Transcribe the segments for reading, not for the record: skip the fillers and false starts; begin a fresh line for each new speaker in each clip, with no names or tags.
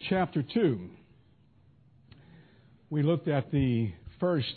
chapter 2. We looked at the first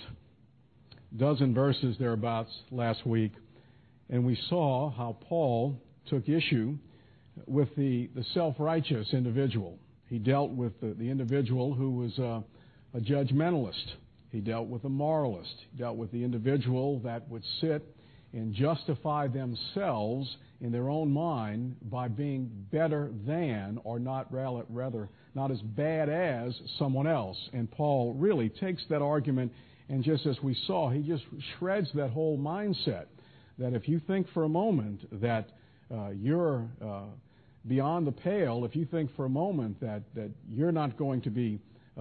dozen verses thereabouts last week, and we saw how Paul took issue with the self-righteous individual. He dealt with the individual who was a judgmentalist. He dealt with a moralist. He dealt with the individual that would sit and justify themselves in their own mind by being better than, or rather not as bad as, someone else. And Paul really takes that argument, and just as we saw, he just shreds that whole mindset that if you think for a moment that you're beyond the pale, if you think for a moment that you're not going to be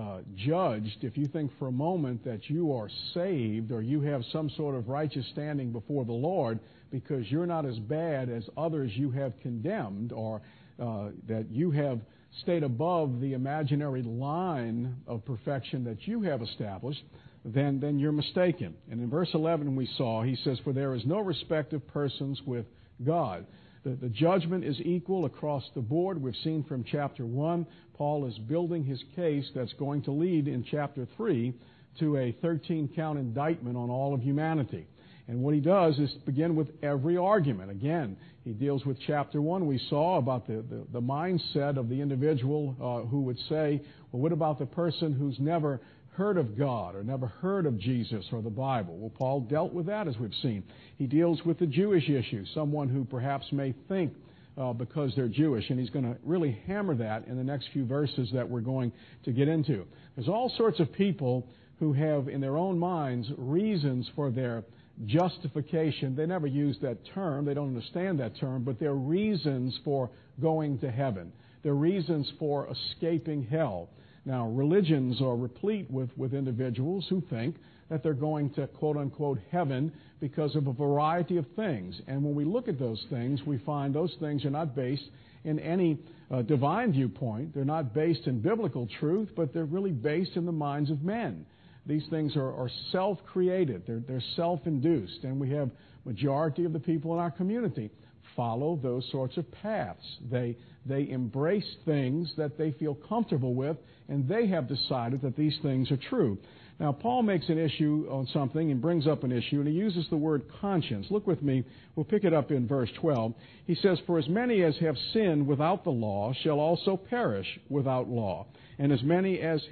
judged, if you think for a moment that you are saved or you have some sort of righteous standing before the Lord because you're not as bad as others you have condemned, or that you have stayed above the imaginary line of perfection that you have established, then you're mistaken. And in verse 11 we saw, he says, "For there is no respect of persons with God." The judgment is equal across the board. We've seen from chapter 1, Paul is building his case that's going to lead in chapter 3 to a 13-count indictment on all of humanity. And what he does is begin with every argument. Again, he deals with chapter 1. We saw about the mindset of the individual who would say, well, what about the person who's never heard of God or never heard of Jesus or the Bible? Well, Paul dealt with that, as we've seen. He deals with the Jewish issue, someone who perhaps may think because they're Jewish, and he's going to really hammer that in the next few verses that we're going to get into. There's all sorts of people who have in their own minds reasons for their justification. They never use that term. They don't understand that term, but they're reasons for going to heaven. They're reasons for escaping hell. Now, religions are replete with individuals who think that they're going to, quote-unquote, heaven because of a variety of things. And when we look at those things, we find those things are not based in any divine viewpoint. They're not based in biblical truth, but they're really based in the minds of men. These things are self-created. They're self-induced. And we have majority of the people in our community follow those sorts of paths. They embrace things that they feel comfortable with, and they have decided that these things are true. Now, Paul makes an issue on something and brings up an issue, and he uses the word conscience. Look with me. We'll pick it up in verse 12. He says, "For as many as have sinned without the law shall also perish without law. And as many as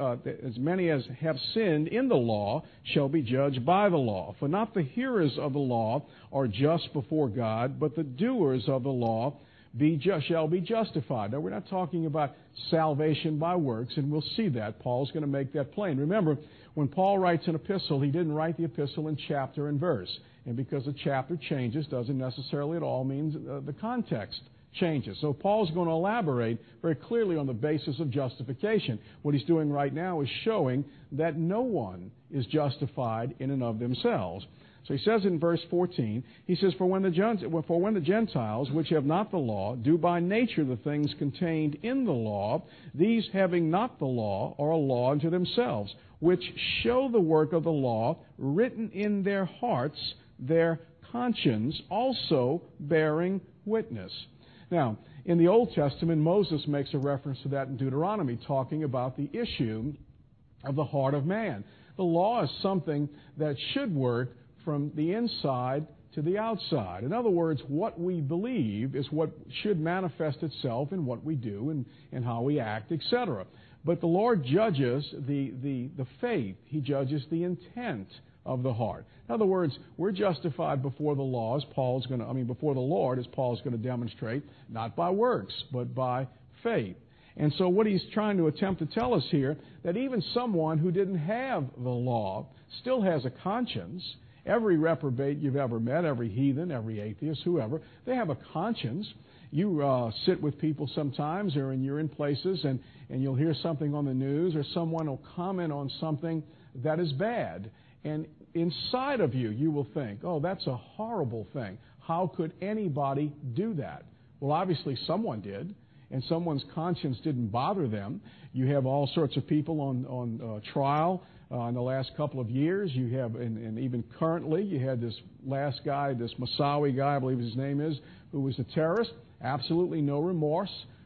have sinned in the law shall be judged by the law. For not the hearers of the law are just before God, but the doers of the law shall be justified." Now, we're not talking about salvation by works, and we'll see that. Paul's going to make that plain. Remember, when Paul writes an epistle, he didn't write the epistle in chapter and verse. And because the chapter changes doesn't necessarily at all mean the context changes. So Paul's going to elaborate very clearly on the basis of justification. What he's doing right now is showing that no one is justified in and of themselves. So he says in verse 14, he says, For when the Gentiles, which have not the law, do by nature the things contained in the law, these having not the law are a law unto themselves, which show the work of the law written in their hearts, their conscience also bearing witness. Now, in the Old Testament, Moses makes a reference to that in Deuteronomy, talking about the issue of the heart of man. The law is something that should work from the inside to the outside. In other words, what we believe is what should manifest itself in what we do and how we act, etc. But the Lord judges the faith. He judges the intent of the heart. In other words, we're justified before the law, before the Lord, as Paul's going to demonstrate, not by works, but by faith. And so what he's trying to attempt to tell us here, that even someone who didn't have the law still has a conscience. Every reprobate you've ever met, every heathen, every atheist, whoever, they have a conscience. You sit with people sometimes, or you're in places, and you'll hear something on the news, or someone will comment on something that is bad. And inside of you, you will think, oh, that's a horrible thing. How could anybody do that? Well, obviously someone did, and someone's conscience didn't bother them. You have all sorts of people on trial in the last couple of years. You have, and even currently, you had this last guy, this Moussaoui guy, I believe his name is, who was a terrorist. Absolutely no remorse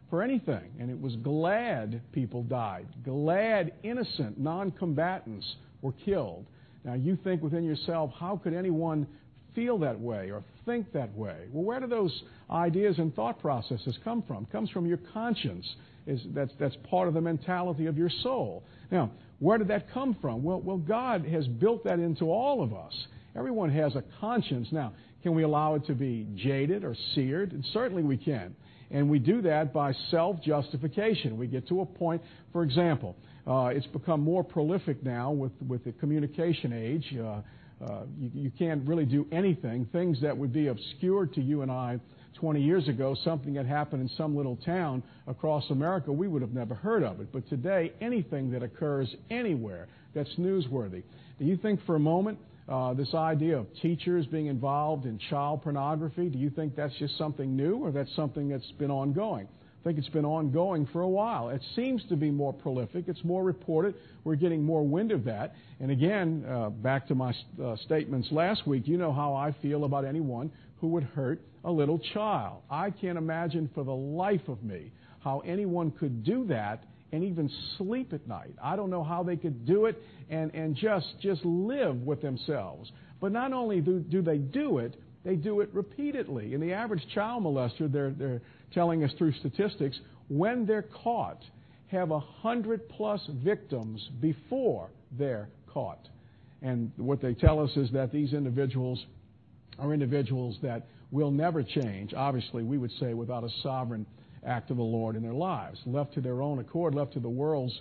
for anything. And it was glad people died. Glad innocent non-combatants were killed. Now you think within yourself, how could anyone feel that way or think that way? Well, where do those ideas and thought processes come from? It comes from your conscience. That's part of the mentality of your soul. Now, where did that come from? Well, God has built that into all of us. Everyone has a conscience. Now, can we allow it to be jaded or seared? And certainly we can. And we do that by self-justification. We get to a point, for example, it's become more prolific now with the communication age. You can't really do anything. Things that would be obscure to you and I 20 years ago, something that happened in some little town across America, we would have never heard of it. But today, anything that occurs anywhere that's newsworthy. Do you think for a moment this idea of teachers being involved in child pornography, do you think that's just something new or that's something that's been ongoing? I think it's been ongoing for a while. It seems to be more prolific. It's more reported. We're getting more wind of that. And again, back to my statements last week, you know how I feel about anyone who would hurt a little child. I can't imagine for the life of me how anyone could do that and even sleep at night. I don't know how they could do it and just live with themselves. But not only do they do it, they do it repeatedly. And the average child molester, they're telling us through statistics, when they're caught, have 100+ victims before they're caught. And what they tell us is that these individuals are individuals that will never change, obviously, we would say, without a sovereign act of the Lord in their lives. Left to their own accord, left to the world's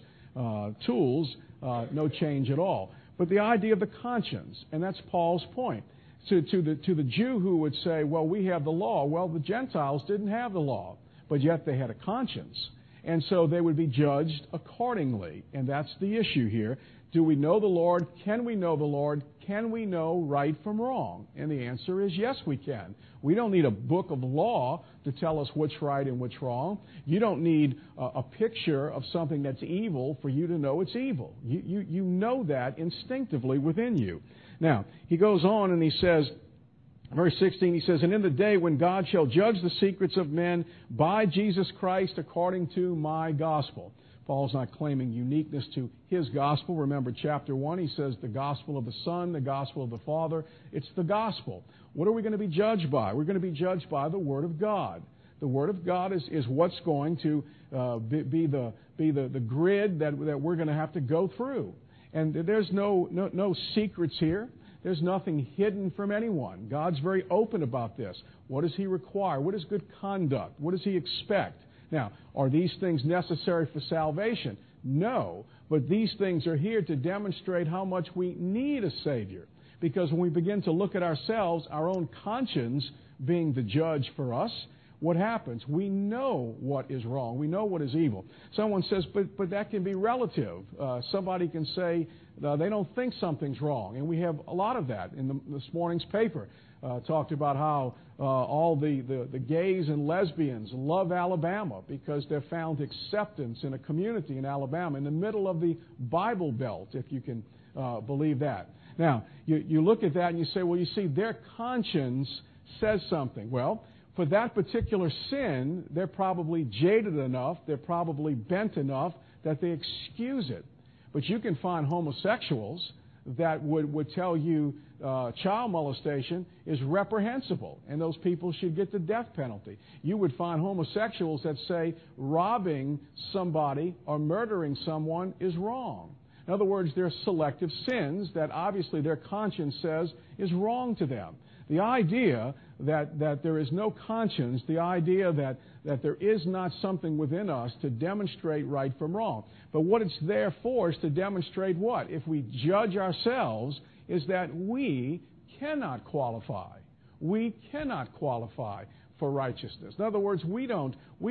tools, no change at all. But the idea of the conscience, and that's Paul's point. To the Jew who would say, well, we have the law. Well, the Gentiles didn't have the law, but yet they had a conscience. And so they would be judged accordingly. And that's the issue here. Do we know the Lord? Can we know the Lord? Can we know right from wrong? And the answer is yes, we can. We don't need a book of law to tell us which right and which wrong. You don't need a picture of something that's evil for you to know it's evil. You know that instinctively within you. Now, he goes on and he says, verse 16, he says, and in the day when God shall judge the secrets of men by Jesus Christ according to my gospel. Paul's not claiming uniqueness to his gospel. Remember chapter 1, he says the gospel of the Son, the gospel of the Father. It's the gospel. What are we going to be judged by? We're going to be judged by the Word of God. The Word of God is what's going to be the grid that we're going to have to go through. And there's no secrets here. There's nothing hidden from anyone. God's very open about this. What does He require? What is good conduct? What does He expect? Now, are these things necessary for salvation? No, but these things are here to demonstrate how much we need a Savior. Because when we begin to look at ourselves, our own conscience being the judge for us, what happens? We know what is wrong. We know what is evil. Someone says, but that can be relative. Somebody can say they don't think something's wrong. And we have a lot of that in this morning's paper. Talked about how all the gays and lesbians love Alabama because they've found acceptance in a community in Alabama, in the middle of the Bible Belt, if you can believe that. Now, you look at that and you say, well, you see, their conscience says something. Well, for that particular sin, they're probably jaded enough, they're probably bent enough that they excuse it. But you can find homosexuals that would tell you child molestation is reprehensible and those people should get the death penalty. You would find homosexuals that say robbing somebody or murdering someone is wrong. In other words, they're selective sins that obviously their conscience says is wrong to them. The idea that there is no conscience, the idea that there is not something within us to demonstrate right from wrong. But what it's there for is to demonstrate what? If we judge ourselves, is that we cannot qualify. We cannot qualify for righteousness. In other words, we don't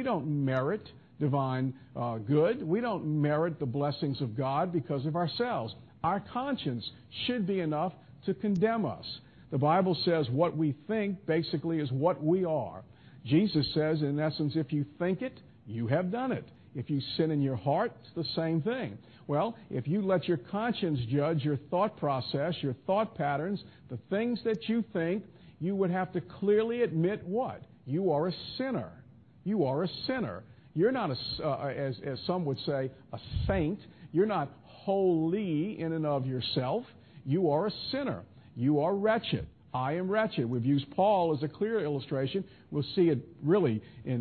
merit divine good. We don't merit the blessings of God because of ourselves. Our conscience should be enough to condemn us. The Bible says what we think basically is what we are. Jesus says, in essence, if you think it, you have done it. If you sin in your heart, it's the same thing. Well, if you let your conscience judge your thought process, your thought patterns, the things that you think, you would have to clearly admit what? You are a sinner. You are a sinner. You're not, as some would say, a saint. You're not holy in and of yourself. You are a sinner. You are wretched. I am wretched. We've used Paul as a clear illustration. We'll see it really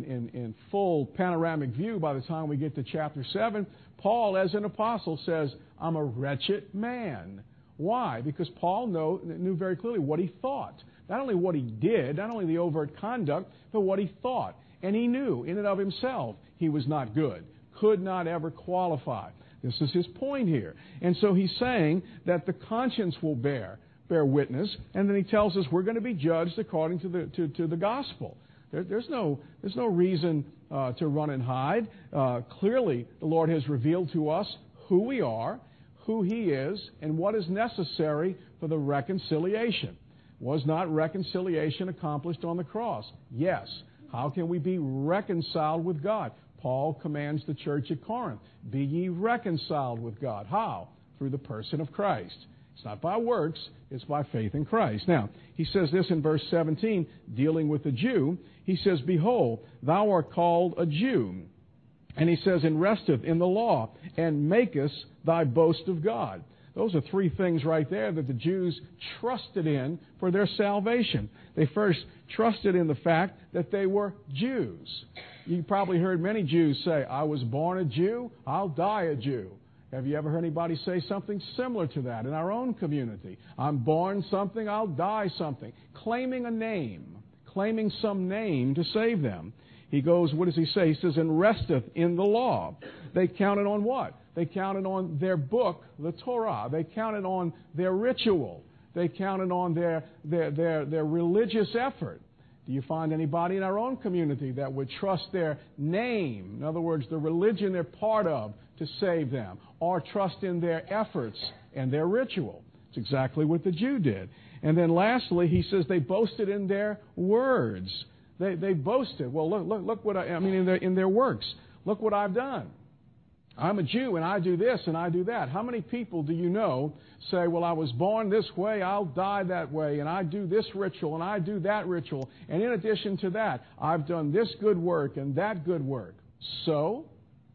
in full panoramic view by the time we get to chapter 7. Paul, as an apostle, says, I'm a wretched man. Why? Because Paul knew very clearly what he thought. Not only what he did, not only the overt conduct, but what he thought. And he knew in and of himself he was not good, could not ever qualify. This is his point here. And so he's saying that the conscience will bear witness, and then he tells us we're going to be judged according to the gospel. There's no reason to run and hide. Clearly, the Lord has revealed to us who we are, who He is, and what is necessary for the reconciliation. Was not reconciliation accomplished on the cross? Yes. How can we be reconciled with God? Paul commands the church at Corinth, be ye reconciled with God. How? Through the person of Christ. It's not by works, it's by faith in Christ. Now, he says this in verse 17, dealing with the Jew. He says, behold, thou art called a Jew. And he says, and resteth in the law, and makest thy boast of God. Those are three things right there that the Jews trusted in for their salvation. They first trusted in the fact that they were Jews. You probably heard many Jews say, I was born a Jew, I'll die a Jew. Have you ever heard anybody say something similar to that in our own community? I'm born something, I'll die something. Claiming a name, claiming some name to save them. He goes, what does he say? He says, and resteth in the law. They counted on what? They counted on their book, the Torah. They counted on their ritual. They counted on their religious effort. Do you find anybody in our own community that would trust their name, in other words, the religion they're part of, to save them, or trust in their efforts and their ritual? It's exactly what the Jew did. And then lastly, he says they boasted in their words. They boasted. Well, look what in their works. Look what I've done. I'm a Jew and I do this and I do that. How many people do you know say, well, I was born this way, I'll die that way, and I do this ritual and I do that ritual, and in addition to that, I've done this good work and that good work. So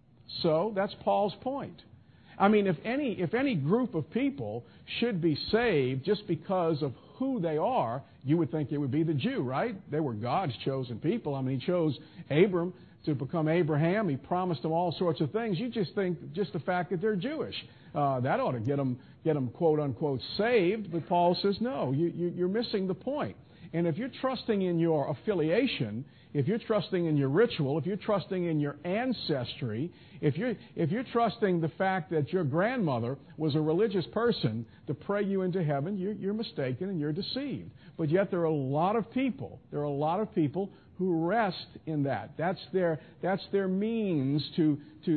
that's Paul's point. I mean, if any group of people should be saved just because of who they are, you would think it would be the Jew, right? They were God's chosen people. I mean, He chose Abram to become Abraham. He promised them all sorts of things. You just think just the fact that they're Jewish, that ought to get them quote unquote saved. But Paul says, no, you're missing the point. And if you're trusting in your affiliation, if you're trusting in your ritual, if you're trusting in your ancestry, if you're trusting the fact that your grandmother was a religious person to pray you into heaven, you're mistaken and you're deceived. But yet there are a lot of people who rest in that. That's their means to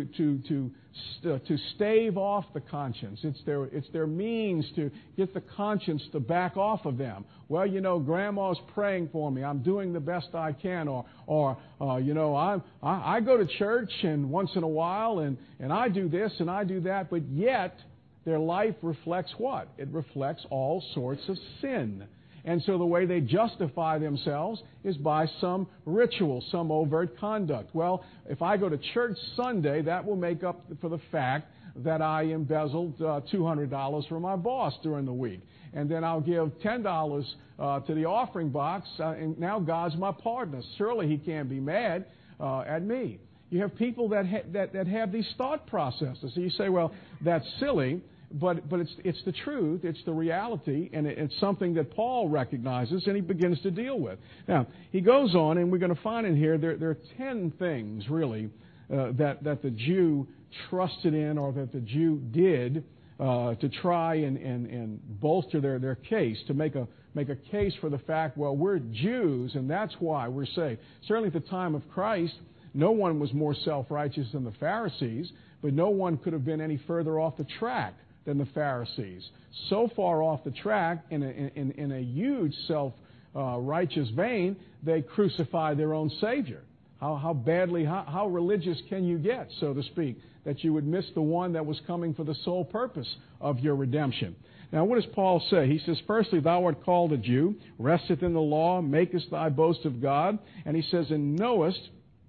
stave off the conscience. It's their means to get the conscience to back off of them. Well, Grandma's praying for me. I'm doing the best I can. Or I go to church and once in a while and I do this and I do that. But yet their life reflects what? It reflects all sorts of sin. And so the way they justify themselves is by some ritual, some overt conduct. Well, if I go to church Sunday, that will make up for the fact that I embezzled $200 from my boss during the week. And then I'll give $10 to the offering box, and now God's my partner. Surely He can't be mad at me. You have people that have these thought processes. So you say, well, that's silly. But it's the truth, it's the reality, and it's something that Paul recognizes and he begins to deal with. Now, he goes on, and we're going to find in here there are 10 things, really, that the Jew trusted in or that the Jew did to try and bolster their case, to make a case for the fact, well, we're Jews, and that's why we're saved. Certainly at the time of Christ, no one was more self-righteous than the Pharisees, but no one could have been any further off the track than the Pharisees. So far off the track, in a huge self-righteous vein, they crucify their own Savior. How religious can you get, so to speak, that you would miss the one that was coming for the sole purpose of your redemption? Now, what does Paul say? He says, firstly, thou art called a Jew, resteth in the law, makest thy boast of God. And he says, and knowest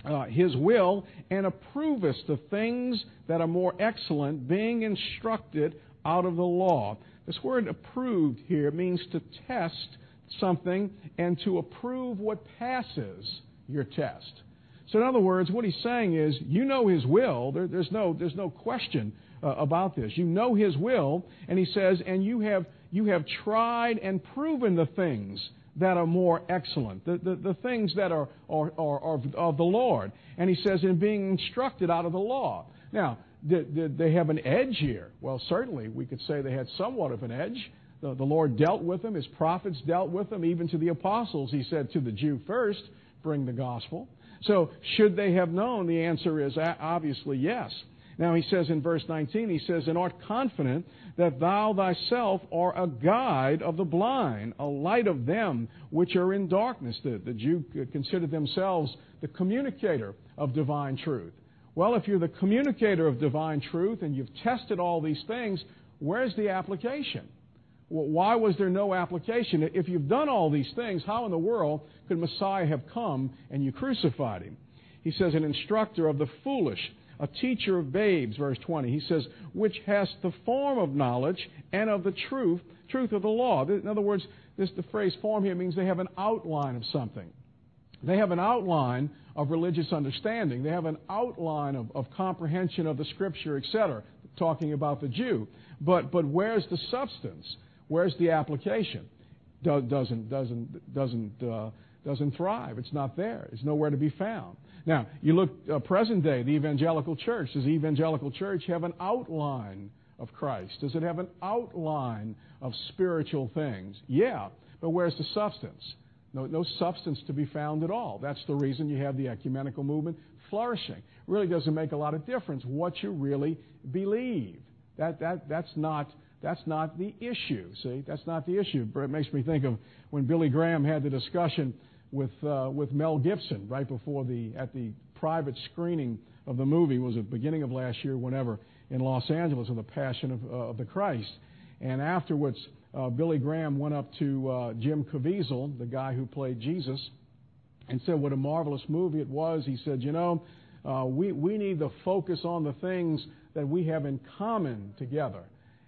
His will, and approvest the things that are more excellent, being instructed out of the law. This word approved here means to test something and to approve what passes your test. So in other words, what he's saying is, you know His will. There's no question about this. You know His will, and he says, and you have tried and proven the things that are more excellent, the things that are of the Lord. And he says, in being instructed out of the law. Now, did they have an edge here? Well, certainly we could say they had somewhat of an edge. The Lord dealt with them. His prophets dealt with them. Even to the apostles, He said, to the Jew first, bring the gospel. So should they have known? The answer is obviously yes. Now he says in verse 19, he says, and art confident that thou thyself art a guide of the blind, a light of them which are in darkness. The Jew considered themselves the communicator of divine truth. Well, if you're the communicator of divine truth and you've tested all these things, where's the application? Well, why was there no application? If you've done all these things, how in the world could Messiah have come and you crucified Him? He says, an instructor of the foolish, a teacher of babes, verse 20. He says, which has the form of knowledge and of the truth of the law. In other words, the phrase form here means they have an outline of something. They have an outline of religious understanding. They have an outline of comprehension of the Scripture, etc., talking about the Jew. But where's the substance? Where's the application? Doesn't thrive. It's not there. It's nowhere to be found. Now, you look present day, the evangelical church. Does the evangelical church have an outline of Christ? Does it have an outline of spiritual things? Yeah, but where's the substance? No substance to be found at all. That's the reason you have the ecumenical movement flourishing. It really doesn't make a lot of difference what you really believe. That's not the issue. See, that's not the issue. It makes me think of when Billy Graham had the discussion with Mel Gibson right before at the private screening of the movie. Was at the beginning of last year, whenever, in Los Angeles, of the Passion of the Christ. And afterwards, Billy Graham went up to Jim Caviezel, the guy who played Jesus, and said what a marvelous movie it was. He said, we need to focus on the things that we have in common together.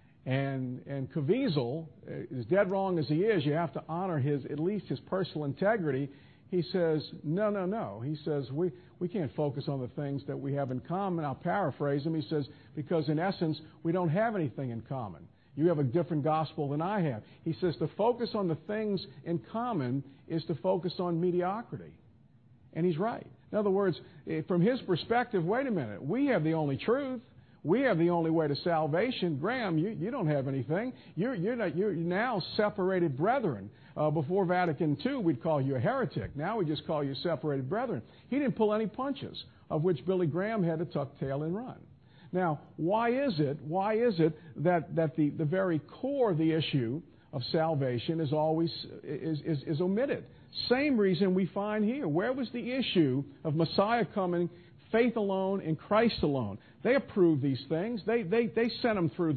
And Caviezel, as dead wrong as he is, you have to honor at least his personal integrity. He says, no. He says, we can't focus on the things that we have in common. I'll paraphrase him. He says, because in essence, we don't have anything in common. You have a different gospel than I have. He says to focus on the things in common is to focus on mediocrity. And he's right. In other words, from his perspective, wait a minute, we have the only truth. We have the only way to salvation. Graham, you don't have anything. You're now separated brethren. Before Vatican II, we'd call you a heretic. Now we just call you separated brethren. He didn't pull any punches, of which Billy Graham had to tuck tail and run. Now, why is it that the very core of the issue of salvation is always is omitted? Same reason we find here. Where was the issue of Messiah coming, faith alone in Christ alone? They approved these things. They sent them through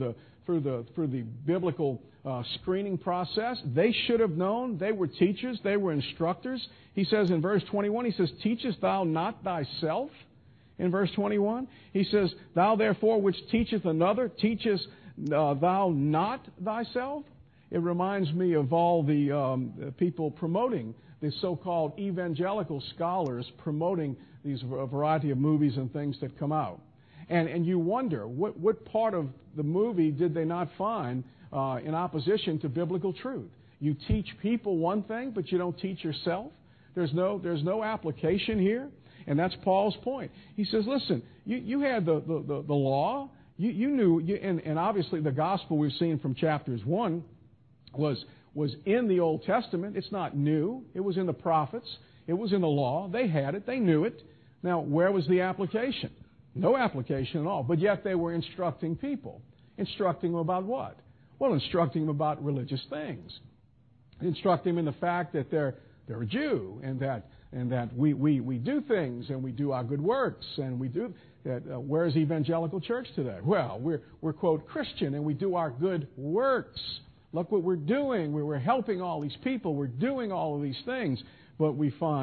the biblical screening process. They should have known. They were teachers. They were instructors. He says in verse 21, he says, teachest thou not thyself? In verse 21, he says, thou therefore which teacheth another, teachest thou not thyself? It reminds me of all the people promoting, the so-called evangelical scholars promoting these variety of movies and things that come out. And you wonder, what part of the movie did they not find in opposition to biblical truth? You teach people one thing, but you don't teach yourself. There's no application here. And that's Paul's point. He says, listen, you had the law. You knew, and obviously the gospel we've seen from chapters 1 was in the Old Testament. It's not new. It was in the prophets. It was in the law. They had it. They knew it. Now, where was the application? No application at all. But yet they were instructing people. Instructing them about what? Well, instructing them about religious things. Instructing them in the fact that they're a Jew and that we do things and we do our good works and we do that. Where's evangelical church today? Well, we're quote Christian and we do our good works. Look what we're doing. We're helping all these people. We're doing all of these things. But we find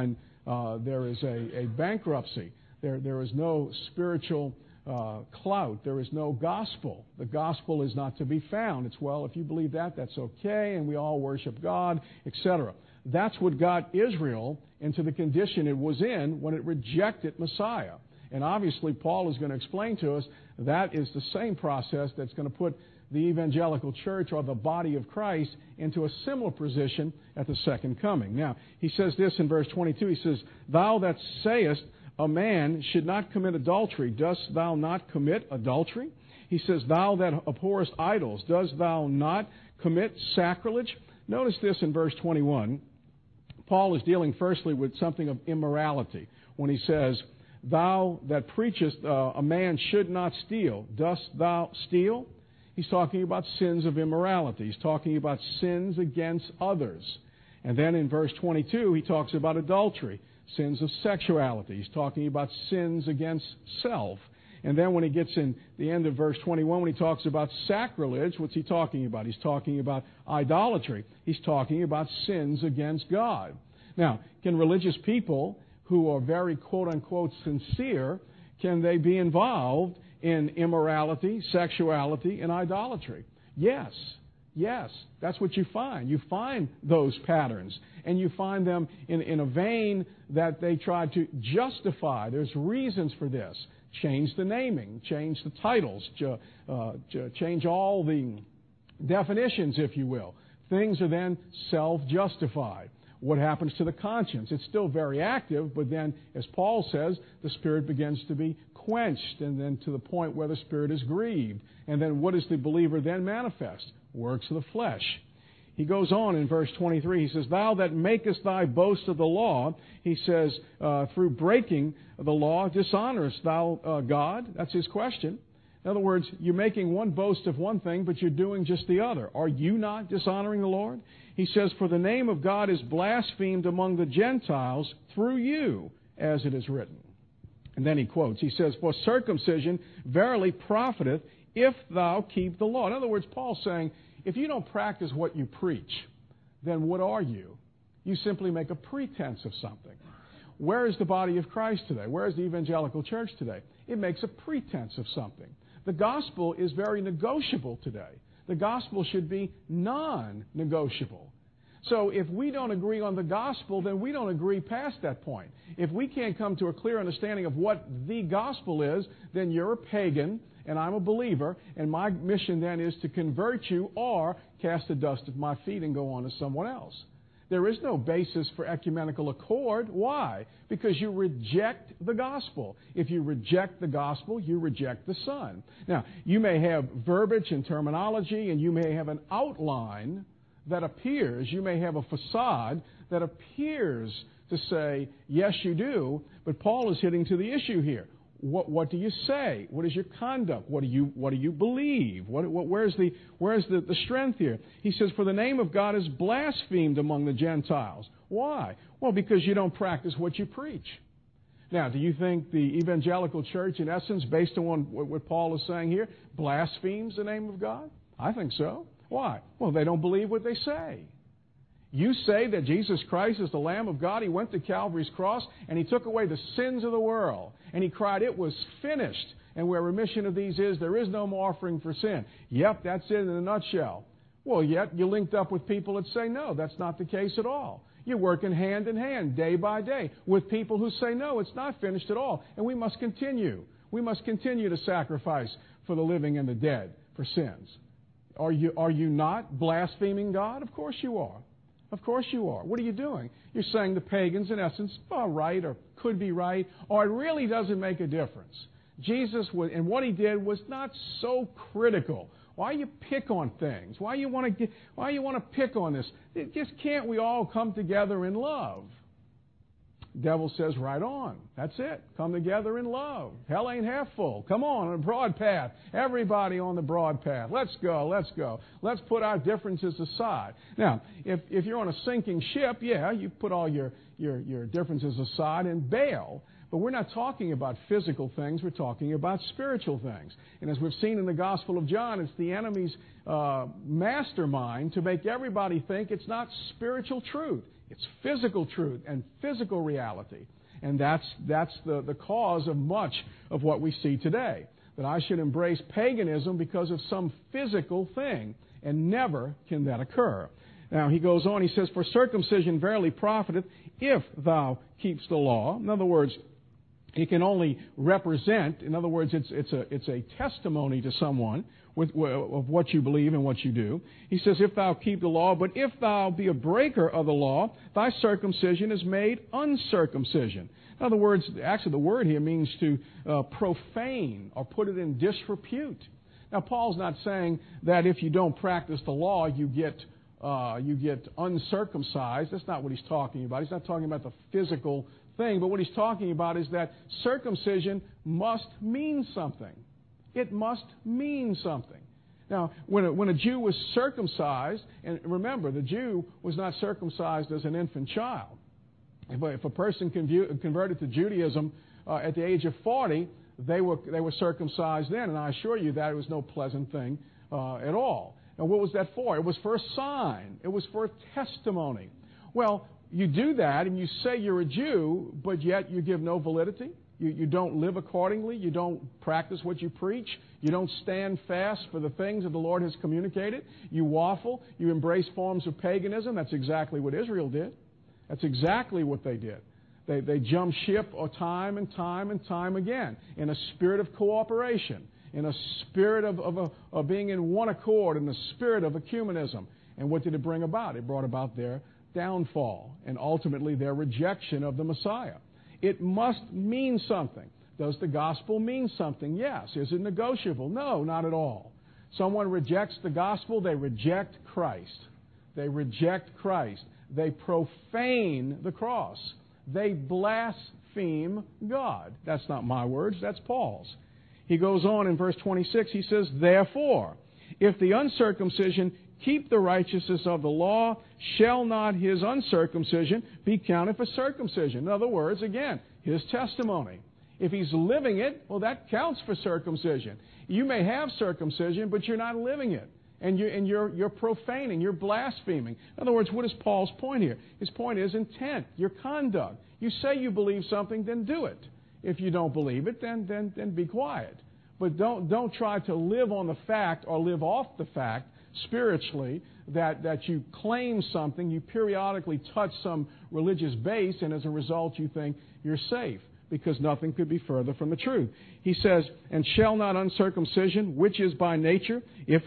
There is a bankruptcy. There is no spiritual clout. There is no gospel. The gospel is not to be found. It's, well, if you believe that, that's okay, and we all worship God, etc. That's what got Israel into the condition it was in when it rejected Messiah. And obviously, Paul is going to explain to us that is the same process that's going to put the evangelical church or the body of Christ into a similar position at the second coming. Now, he says this in verse 22. He says, "Thou that sayest a man should not commit adultery, dost thou not commit adultery?" He says, "Thou that abhorrest idols, dost thou not commit sacrilege?" Notice this in verse 21. Paul is dealing firstly with something of immorality when he says, "Thou that preachest a man should not steal, dost thou steal?" He's talking about sins of immorality. He's talking about sins against others. And then in verse 22, he talks about adultery, sins of sexuality. He's talking about sins against self. And then when he gets in the end of verse 21, when he talks about sacrilege, what's he talking about? He's talking about idolatry. He's talking about sins against God. Now, can religious people who are very quote-unquote sincere, can they be involved in immorality, sexuality, and idolatry? Yes. Yes. That's what you find. You find those patterns, and you find them in a vein that they try to justify. There's reasons for this. Change the naming, change the titles, change all the definitions, if you will. Things are then self-justified. What happens to the conscience? It's still very active, but then, as Paul says, the Spirit begins to be quenched, and then to the point where the Spirit is grieved. And then what does the believer then manifest? Works of the flesh. He goes on in verse 23. He says, "Thou that makest thy boast of the law," he says, through breaking the law, "dishonorest thou God?" That's his question. In other words, you're making one boast of one thing, but you're doing just the other. Are you not dishonoring the Lord? He says, "For the name of God is blasphemed among the Gentiles through you, as it is written." And then he quotes, he says, "For circumcision verily profiteth, if thou keep the law." In other words, Paul's saying, if you don't practice what you preach, then what are you? You simply make a pretense of something. Where is the body of Christ today? Where is the evangelical church today? It makes a pretense of something. The gospel is very negotiable today. The gospel should be non-negotiable. So if we don't agree on the gospel, then we don't agree past that point. If we can't come to a clear understanding of what the gospel is, then you're a pagan and I'm a believer, and my mission then is to convert you or cast the dust at my feet and go on to someone else. There is no basis for ecumenical accord. Why? Because you reject the gospel. If you reject the gospel, you reject the Son. Now, you may have verbiage and terminology, and you may have an outline that appears, you may have a facade that appears to say, yes, you do, but Paul is hitting to the issue here. What do you say? What is your conduct? What do you believe? Where's the strength here? He says, "For the name of God is blasphemed among the Gentiles." Why? Well, because you don't practice what you preach. Now, do you think the evangelical church, in essence, based on what Paul is saying here, blasphemes the name of God? I think so. Why? Well, they don't believe what they say. You say that Jesus Christ is the Lamb of God. He went to Calvary's cross, and He took away the sins of the world. And He cried, "It was finished. And where remission of these is, there is no more offering for sin." Yep, that's it in a nutshell. Well, yet you're linked up with people that say, no, that's not the case at all. You're working hand in hand, day by day, with people who say, no, it's not finished at all. And we must continue. We must continue to sacrifice for the living and the dead for sins. Are you not blaspheming God? Of course you are. Of course you are. What are you doing? You're saying the pagans, in essence, are right or could be right, or it really doesn't make a difference. Jesus, and what He did was not so critical. Why you pick on things? Why you want to pick on this? Just can't we all come together in love? The devil says, right on. That's it. Come together in love. Hell ain't half full. Come on a broad path. Everybody on the broad path. Let's go. Let's go. Let's put our differences aside. Now, if you're on a sinking ship, yeah, you put all your differences aside and bail. But we're not talking about physical things. We're talking about spiritual things. And as we've seen in the Gospel of John, it's the enemy's mastermind to make everybody think it's not spiritual truth. It's physical truth and physical reality. And that's the cause of much of what we see today. That I should embrace paganism because of some physical thing. And never can that occur. Now, he goes on, he says, for circumcision verily profiteth if thou keepst the law. In other words, it can only represent, in other words, it's a testimony to someone of what you believe and what you do. He says, if thou keep the law, but if thou be a breaker of the law, thy circumcision is made uncircumcision. In other words, actually the word here means to profane or put it in disrepute. Now, Paul's not saying that if you don't practice the law, you get uncircumcised. That's not what he's talking about. He's not talking about the physical thing, but what he's talking about is that circumcision must mean something. It must mean something. Now, when a Jew was circumcised, and remember, the Jew was not circumcised as an infant child. If a person converted to Judaism at the age of 40, they were circumcised then, and I assure you that it was no pleasant thing at all. And what was that for? It was for a sign. It was for a testimony. Well, you do that and you say you're a Jew, but yet you give no validity. You don't live accordingly. You don't practice what you preach. You don't stand fast for the things that the Lord has communicated. You waffle. You embrace forms of paganism. That's exactly what Israel did. That's exactly what they did. They jumped ship time and time again in a spirit of cooperation, in a spirit of being in one accord, in the spirit of ecumenism. And what did it bring about? It brought about their downfall and ultimately their rejection of the Messiah. It must mean something. Does the gospel mean something? Yes. Is it negotiable? No, not at all. Someone rejects the gospel, they reject Christ. They reject Christ. They profane the cross. They blaspheme God. That's not my words, that's Paul's. He goes on in verse 26, he says, therefore, if the uncircumcision keep the righteousness of the law, shall not his uncircumcision be counted for circumcision? In other words, again, his testimony. If he's living it, well, that counts for circumcision. You may have circumcision, but you're not living it. And you're profaning, you're blaspheming. In other words, what is Paul's point here? His point is intent, your conduct. You say you believe something, then do it. If you don't believe it, then be quiet. But don't try to live on the fact or live off the fact spiritually that you claim something, you periodically touch some religious base, and as a result you think you're safe, because nothing could be further from the truth. He says, and shall not uncircumcision, which is by nature, if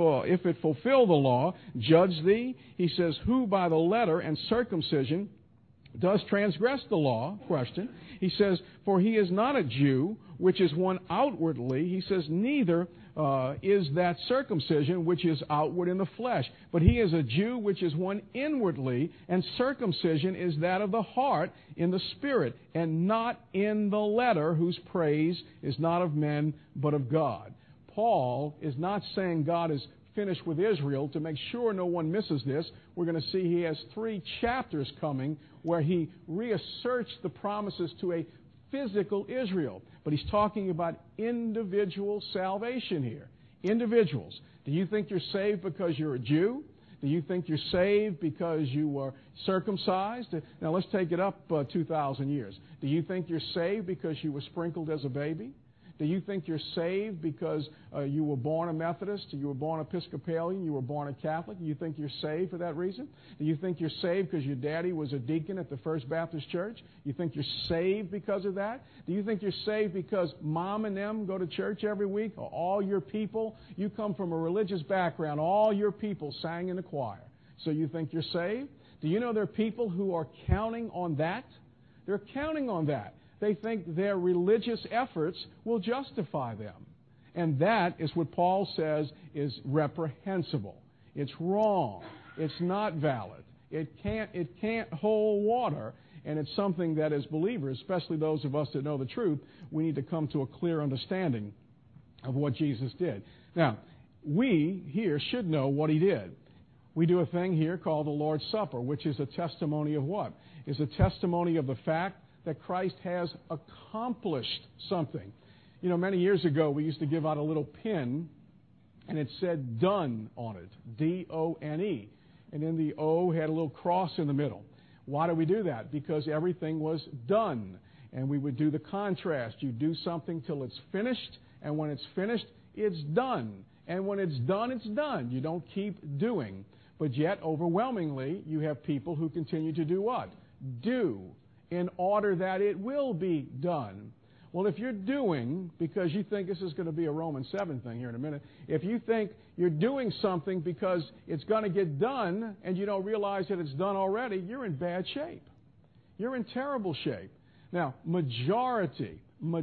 it fulfill the law, judge thee? He says, who by the letter and circumcision does transgress the law? Question. He says, for he is not a Jew, which is one outwardly. He says, neither is that circumcision which is outward in the flesh. But he is a Jew which is one inwardly, and circumcision is that of the heart in the spirit, and not in the letter, whose praise is not of men but of God. Paul is not saying God is finished with Israel. To make sure no one misses this, we're going to see he has 3 chapters coming where he reasserts the promises to a physical Israel. But he's talking about individual salvation here. Individuals. Do you think you're saved because you're a Jew? Do you think you're saved because you were circumcised? Now let's take it up 2,000 years. Do you think you're saved because you were sprinkled as a baby? Do you think you're saved because you were born a Methodist, you were born Episcopalian, you were born a Catholic? Do you think you're saved for that reason? Do you think you're saved because your daddy was a deacon at the First Baptist Church? You think you're saved because of that? Do you think you're saved because mom and them go to church every week? Or all your people? You come from a religious background. All your people sang in the choir. So you think you're saved? Do you know there are people who are counting on that? They're counting on that. They think their religious efforts will justify them. And that is what Paul says is reprehensible. It's wrong. It's not valid. It can't hold water. And it's something that as believers, especially those of us that know the truth, we need to come to a clear understanding of what Jesus did. Now, we here should know what he did. We do a thing here called the Lord's Supper, which is a testimony of what? It's a testimony of the fact that Christ has accomplished something. You know, many years ago, we used to give out a little pin, and it said done on it, D-O-N-E. And then the O had a little cross in the middle. Why do we do that? Because everything was done. And we would do the contrast. You do something till it's finished, and when it's finished, it's done. And when it's done, it's done. You don't keep doing. But yet, overwhelmingly, you have people who continue to do what? Do, in order that it will be done. Well, if you're doing, because you think this is going to be a Romans 7 thing here in a minute, if you think you're doing something because it's going to get done and you don't realize that it's done already, you're in bad shape. You're in terrible shape. Now, majority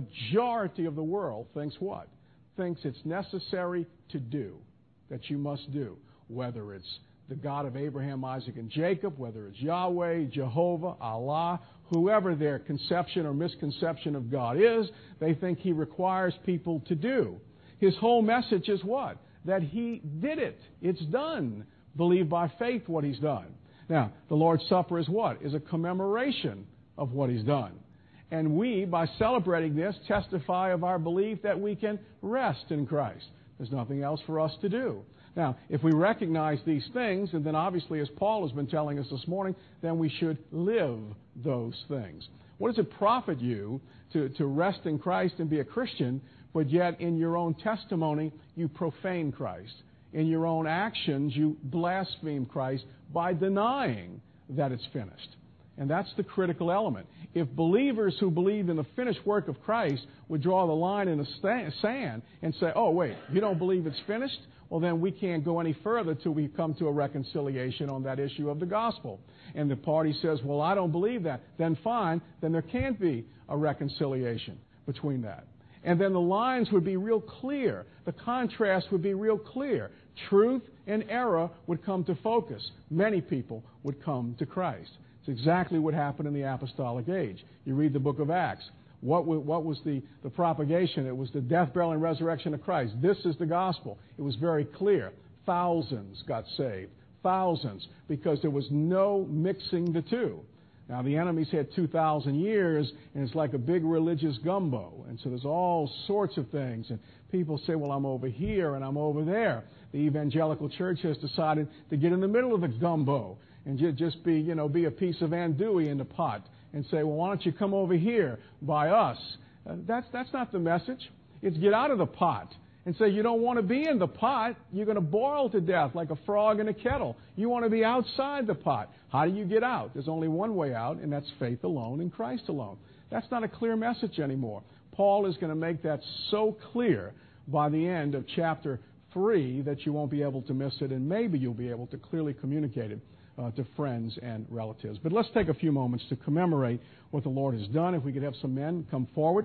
of the world thinks what? Thinks it's necessary to do, that you must do, whether it's the God of Abraham, Isaac, and Jacob, whether it's Yahweh, Jehovah, Allah, whoever their conception or misconception of God is, they think He requires people to do. His whole message is what? That He did it. It's done. Believe by faith what He's done. Now, the Lord's Supper is what? Is a commemoration of what He's done. And we, by celebrating this, testify of our belief that we can rest in Christ. There's nothing else for us to do. Now, if we recognize these things, and then obviously, as Paul has been telling us this morning, then we should live those things. What does it profit you to rest in Christ and be a Christian, but yet in your own testimony you profane Christ? In your own actions you blaspheme Christ by denying that it's finished. And that's the critical element. If believers who believe in the finished work of Christ would draw the line in the sand and say, oh, wait, you don't believe it's finished? Well, then we can't go any further till we come to a reconciliation on that issue of the gospel. And the party says, well, I don't believe that. Then fine, then there can't be a reconciliation between that. And then the lines would be real clear. The contrast would be real clear. Truth and error would come to focus. Many people would come to Christ. It's exactly what happened in the apostolic age. You read the book of Acts. What was the propagation? It was the death, burial, and resurrection of Christ. This is the gospel. It was very clear. Thousands got saved. Thousands. Because there was no mixing the two. Now, the enemy's had 2,000 years, and it's like a big religious gumbo. And so there's all sorts of things. And people say, well, I'm over here and I'm over there. The evangelical church has decided to get in the middle of the gumbo and just be a piece of andouille in the pot and say, well, why don't you come over here by us? That's not the message. It's get out of the pot and say you don't want to be in the pot. You're going to boil to death like a frog in a kettle. You want to be outside the pot. How do you get out? There's only one way out, and that's faith alone in Christ alone. That's not a clear message anymore. Paul is going to make that so clear by the end of chapter 3 that you won't be able to miss it, and maybe you'll be able to clearly communicate it to friends and relatives. But let's take a few moments to commemorate what the Lord has done. If we could have some men come forward.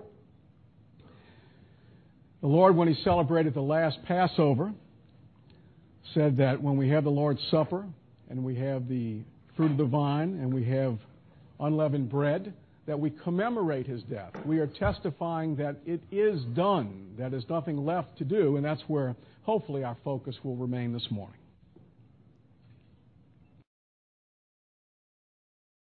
The Lord, when He celebrated the last Passover, said that when we have the Lord's Supper and we have the fruit of the vine and we have unleavened bread, that we commemorate His death. We are testifying that it is done, that there's nothing left to do, and that's where hopefully our focus will remain this morning.